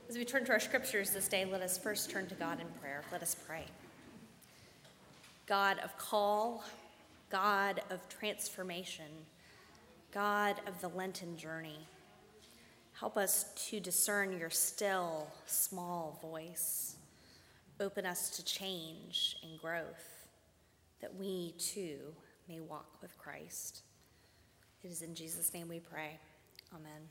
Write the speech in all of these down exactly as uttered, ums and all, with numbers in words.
As we turn to our scriptures this day, let us first turn to God in prayer. Let us pray. God of call, God of transformation, God of the Lenten journey, help us to discern your still, small voice. Open us to change and growth, that we too may walk with Christ. It is in Jesus' name we pray. Amen.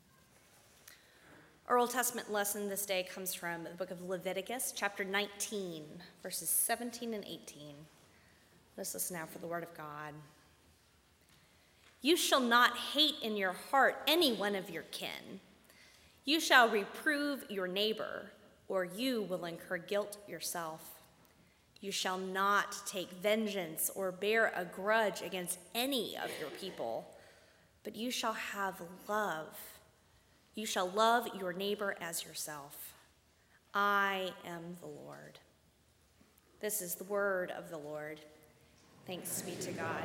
Our Old Testament lesson this day comes from the book of Leviticus, chapter nineteen, verses seventeen and eighteen. Let's listen now for the word of God. You shall not hate in your heart any one of your kin. You shall reprove your neighbor, or you will incur guilt yourself. You shall not take vengeance or bear a grudge against any of your people, but you shall have love. You shall love your neighbor as yourself. I am the Lord. This is the word of the Lord. Thanks be to God.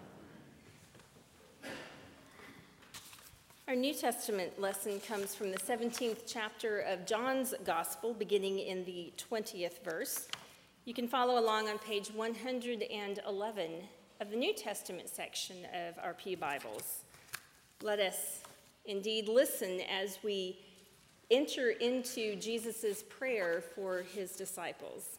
Our New Testament lesson comes from the seventeenth chapter of John's Gospel, beginning in the twentieth verse. You can follow along on page one hundred eleven of the New Testament section of our Pew Bibles. Let us indeed listen as we enter into Jesus' prayer for his disciples.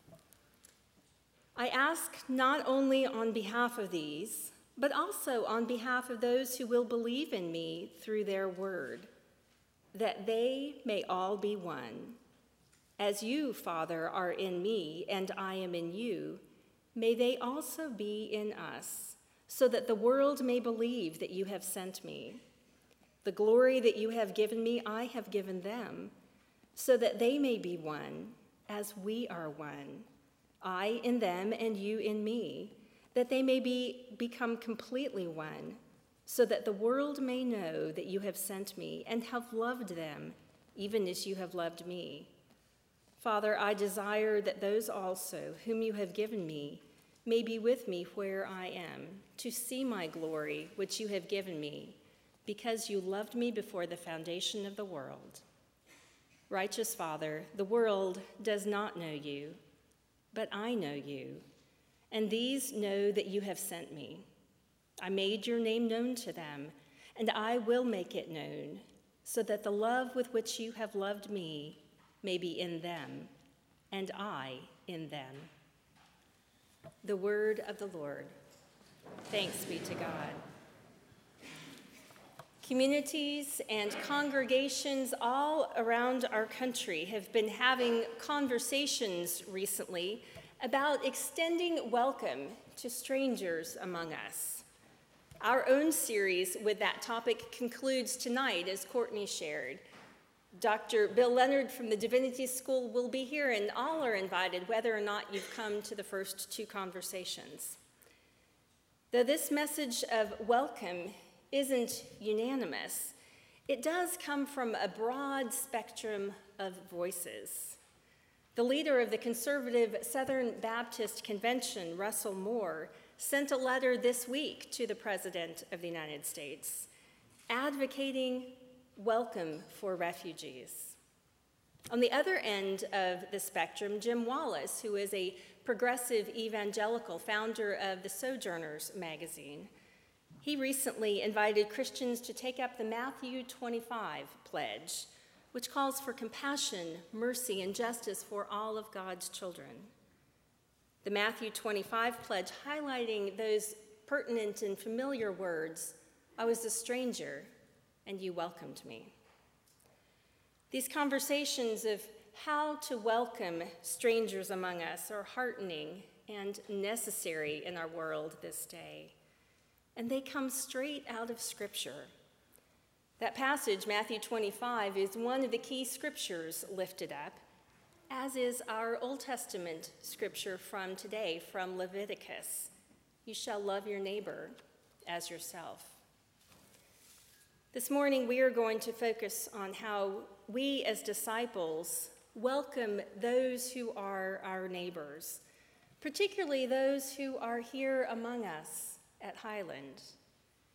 I ask not only on behalf of these, but also on behalf of those who will believe in me through their word, that they may all be one. As you, Father, are in me and I am in you, may they also be in us, so that the world may believe that you have sent me. The glory that you have given me, I have given them, so that they may be one, as we are one, I in them and you in me, that they may be become completely one, so that the world may know that you have sent me and have loved them, even as you have loved me. Father, I desire that those also whom you have given me may be with me where I am, to see my glory, which you have given me, because you loved me before the foundation of the world. Righteous Father, the world does not know you, but I know you, and these know that you have sent me. I made your name known to them, and I will make it known, so that the love with which you have loved me may be in them, and I in them. The word of the Lord. Thanks be to God. Communities and congregations all around our country have been having conversations recently about extending welcome to strangers among us. Our own series with that topic concludes tonight, as Courtney shared. Doctor Bill Leonard from the Divinity School will be here, and all are invited, whether or not you've come to the first two conversations. Though this message of welcome isn't unanimous, it does come from a broad spectrum of voices. The leader of the conservative Southern Baptist Convention, Russell Moore, sent a letter this week to the President of the United States, advocating welcome for refugees. On the other end of the spectrum, Jim Wallace, who is a progressive evangelical, founder of the Sojourners magazine, he recently invited Christians to take up the Matthew twenty-five pledge, which calls for compassion, mercy, and justice for all of God's children. The Matthew twenty-five pledge highlighting those pertinent and familiar words, I was a stranger, and you welcomed me. These conversations of how to welcome strangers among us are heartening and necessary in our world this day. And they come straight out of Scripture. That passage, Matthew twenty-five, is one of the key scriptures lifted up, as is our Old Testament scripture from today, from Leviticus. You shall love your neighbor as yourself. This morning, we are going to focus on how we as disciples welcome those who are our neighbors, particularly those who are here among us at Highland.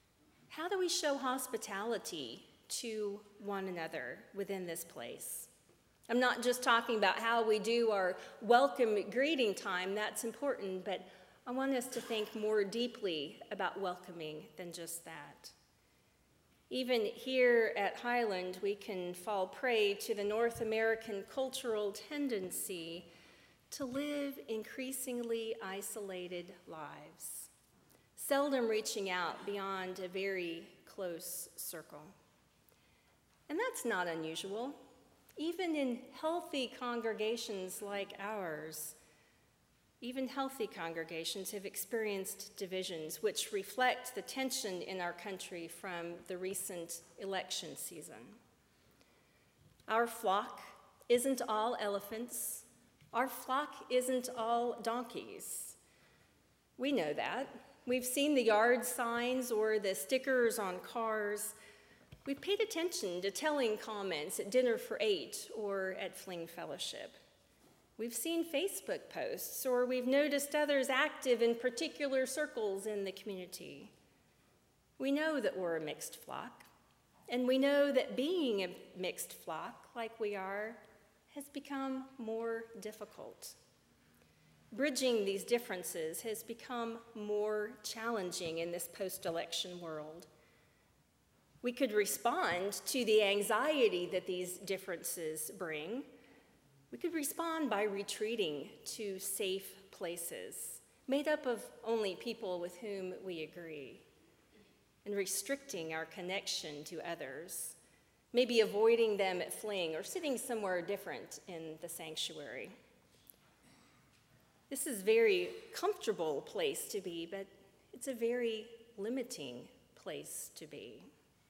How do we show hospitality to one another within this place? I'm not just talking about how we do our welcome greeting time, that's important, but I want us to think more deeply about welcoming than just that. Even here at Highland, we can fall prey to the North American cultural tendency to live increasingly isolated lives, seldom reaching out beyond a very close circle. And that's not unusual. Even in healthy congregations like ours, even healthy congregations have experienced divisions which reflect the tension in our country from the recent election season. Our flock isn't all elephants. Our flock isn't all donkeys. We know that. We've seen the yard signs or the stickers on cars. We've paid attention to telling comments at Dinner for Eight or at Fling Fellowship. We've seen Facebook posts, or we've noticed others active in particular circles in the community. We know that we're a mixed flock, and we know that being a mixed flock like we are has become more difficult. Bridging these differences has become more challenging in this post-election world. We could respond to the anxiety that these differences bring. We could respond by retreating to safe places, made up of only people with whom we agree, and restricting our connection to others, maybe avoiding them at Fling or sitting somewhere different in the sanctuary. This is a very comfortable place to be, but it's a very limiting place to be.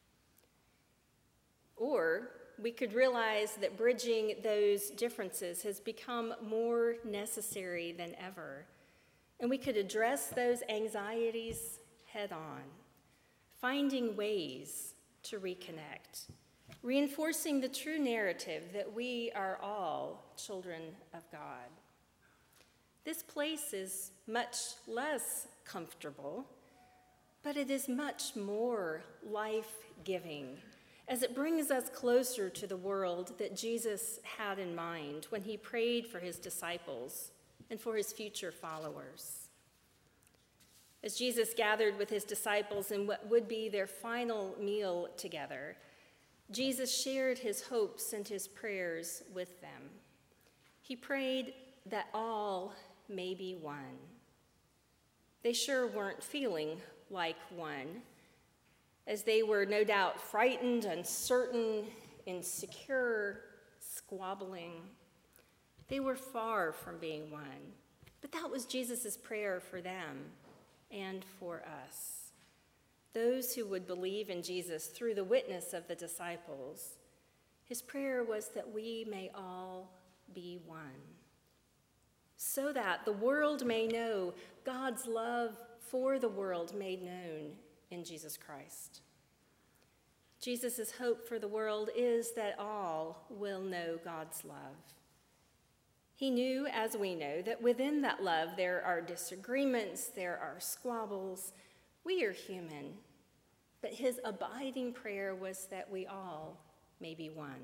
Or we could realize that bridging those differences has become more necessary than ever, and we could address those anxieties head on, finding ways to reconnect, reinforcing the true narrative that we are all children of God. This place is much less comfortable, but it is much more life-giving, as it brings us closer to the world that Jesus had in mind when he prayed for his disciples and for his future followers. As Jesus gathered with his disciples in what would be their final meal together, Jesus shared his hopes and his prayers with them. He prayed that all may be one. They sure weren't feeling like one, as they were no doubt frightened, uncertain, insecure, squabbling. They were far from being one, but that was Jesus' prayer for them and for us, those who would believe in Jesus through the witness of the disciples. His prayer was that we may all be one, so that the world may know God's love for the world made known in Jesus Christ. Jesus' hope for the world is that all will know God's love. He knew, as we know, that within that love there are disagreements, there are squabbles. We are human, but his abiding prayer was that we all may be one.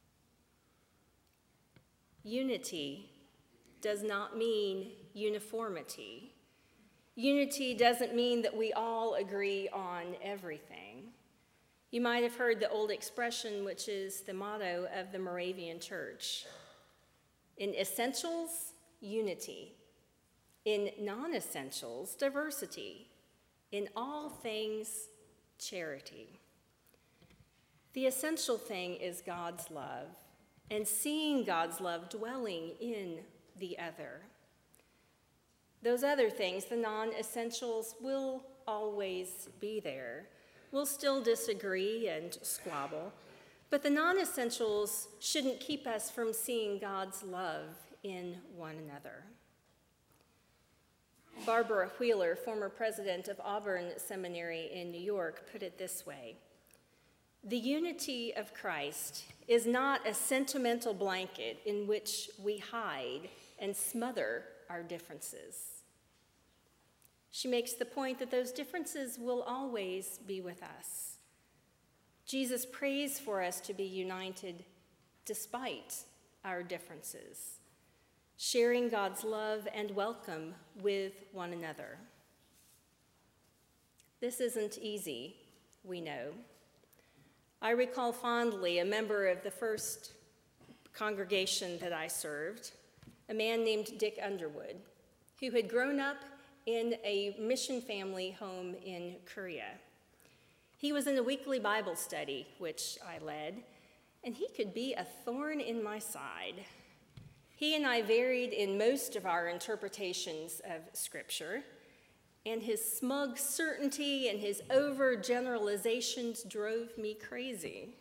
Unity does not mean uniformity. Unity doesn't mean that we all agree on everything. You might have heard the old expression, which is the motto of the Moravian Church. In essentials, unity. In non-essentials, diversity. In all things, charity. The essential thing is God's love, and seeing God's love dwelling in the other. Those other things, the non-essentials, will always be there. We'll still disagree and squabble, but the non-essentials shouldn't keep us from seeing God's love in one another. Barbara Wheeler, former president of Auburn Seminary in New York, put it this way: the unity of Christ is not a sentimental blanket in which we hide and smother our differences. She makes the point that those differences will always be with us. Jesus prays for us to be united despite our differences, sharing God's love and welcome with one another. This isn't easy, we know. I recall fondly a member of the first congregation that I served, a man named Dick Underwood, who had grown up in a mission family home in Korea. He was in a weekly Bible study, which I led, and he could be a thorn in my side. He and I varied in most of our interpretations of Scripture, and his smug certainty and his overgeneralizations drove me crazy.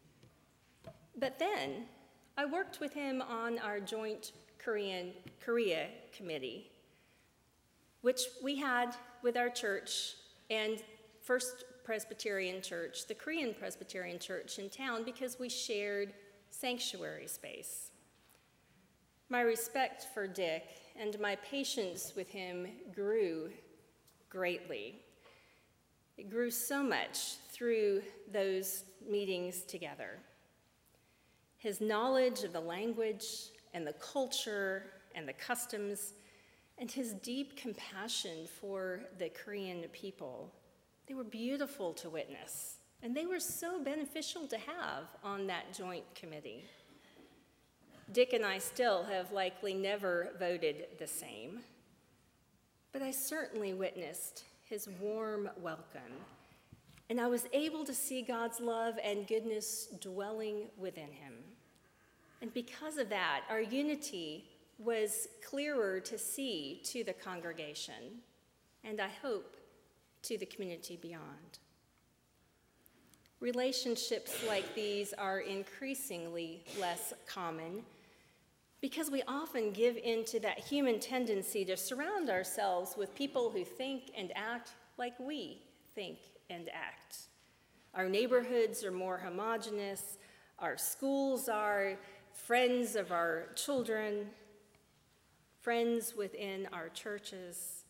But then, I worked with him on our joint Korean Korea committee, which we had with our church and First Presbyterian Church, the Korean Presbyterian Church in town, because we shared sanctuary space. My respect for Dick and my patience with him grew greatly. It grew so much through those meetings together. His knowledge of the language and the culture and the customs, and his deep compassion for the Korean people, they were beautiful to witness, and they were so beneficial to have on that joint committee. Dick and I still have likely never voted the same, but I certainly witnessed his warm welcome, and I was able to see God's love and goodness dwelling within him. And because of that, our unity was clearer to see to the congregation, and I hope to the community beyond. Relationships like these are increasingly less common because we often give in to that human tendency to surround ourselves with people who think and act like we think and act. Our neighborhoods are more homogeneous, our schools are, friends of our children, friends within our churches.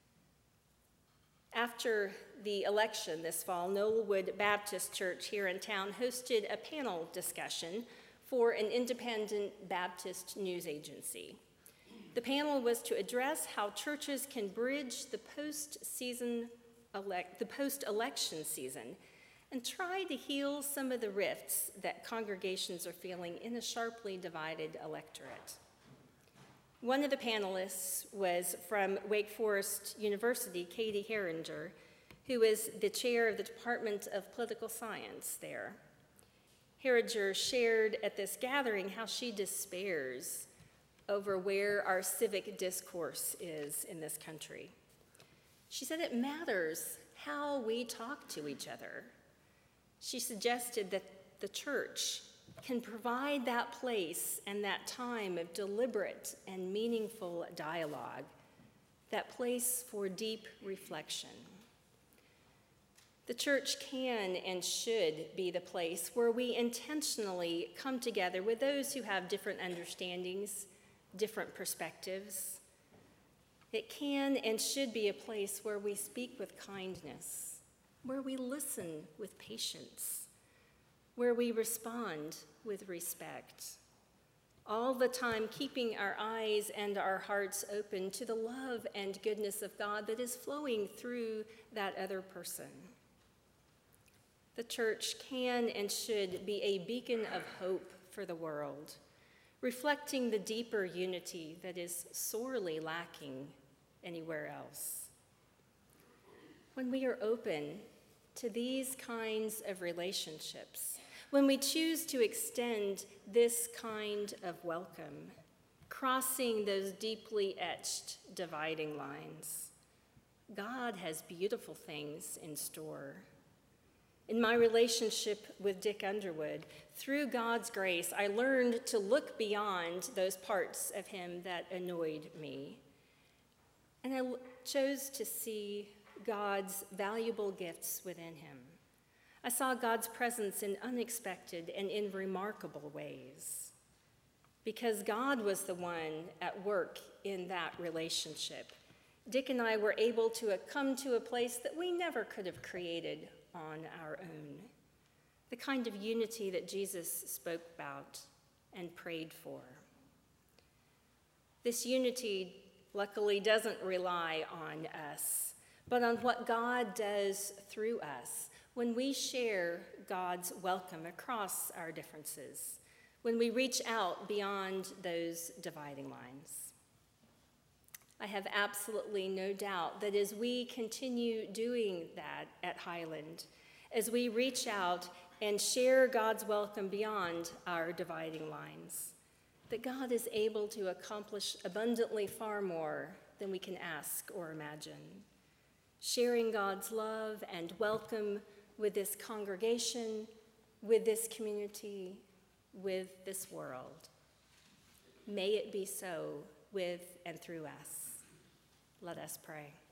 After the election this fall, Knollwood Baptist Church here in town hosted a panel discussion for an independent Baptist news agency. The panel was to address how churches can bridge the post-season elect, the post-election season and try to heal some of the rifts that congregations are feeling in a sharply divided electorate. One of the panelists was from Wake Forest University, Katie Herringer, who is the chair of the Department of Political Science there. Herringer shared at this gathering how she despairs over where our civic discourse is in this country. She said it matters how we talk to each other. She suggested that the church can provide that place and that time of deliberate and meaningful dialogue, that place for deep reflection. The church can and should be the place where we intentionally come together with those who have different understandings, different perspectives. It can and should be a place where we speak with kindness, where we listen with patience, where we respond with respect, all the time keeping our eyes and our hearts open to the love and goodness of God that is flowing through that other person. The church can and should be a beacon of hope for the world, reflecting the deeper unity that is sorely lacking anywhere else. When we are open to these kinds of relationships, when we choose to extend this kind of welcome, crossing those deeply etched dividing lines, God has beautiful things in store. In my relationship with Dick Underwood, through God's grace, I learned to look beyond those parts of him that annoyed me. And I chose to see God's valuable gifts within him. I saw God's presence in unexpected and in remarkable ways, because God was the one at work in that relationship. Dick and I were able to come to a place that we never could have created on our own, the kind of unity that Jesus spoke about and prayed for. This unity, luckily, doesn't rely on us, but on what God does through us when we share God's welcome across our differences, when we reach out beyond those dividing lines. I have absolutely no doubt that as we continue doing that at Highland, as we reach out and share God's welcome beyond our dividing lines, that God is able to accomplish abundantly far more than we can ask or imagine. Sharing God's love and welcome with this congregation, with this community, with this world. May it be so with and through us. Let us pray.